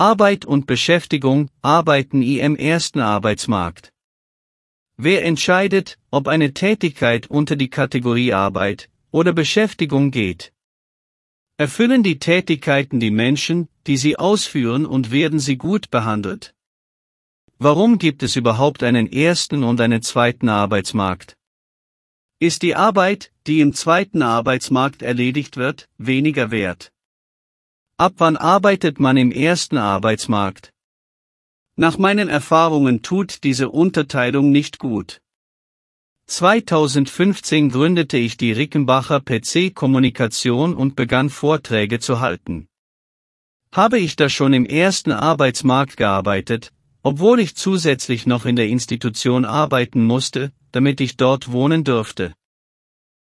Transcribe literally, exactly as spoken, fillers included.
Arbeit und Beschäftigung, arbeiten im ersten Arbeitsmarkt. Wer entscheidet, ob eine Tätigkeit unter die Kategorie Arbeit oder Beschäftigung geht? Erfüllen die Tätigkeiten die Menschen, die sie ausführen, und werden sie gut behandelt? Warum gibt es überhaupt einen ersten und einen zweiten Arbeitsmarkt? Ist die Arbeit, die im zweiten Arbeitsmarkt erledigt wird, weniger wert? Ab wann arbeitet man im ersten Arbeitsmarkt? Nach meinen Erfahrungen tut diese Unterteilung nicht gut. zweitausendfünfzehn gründete ich die Rickenbacher P C-Kommunikation und begann Vorträge zu halten. Habe ich da schon im ersten Arbeitsmarkt gearbeitet, obwohl ich zusätzlich noch in der Institution arbeiten musste, damit ich dort wohnen durfte?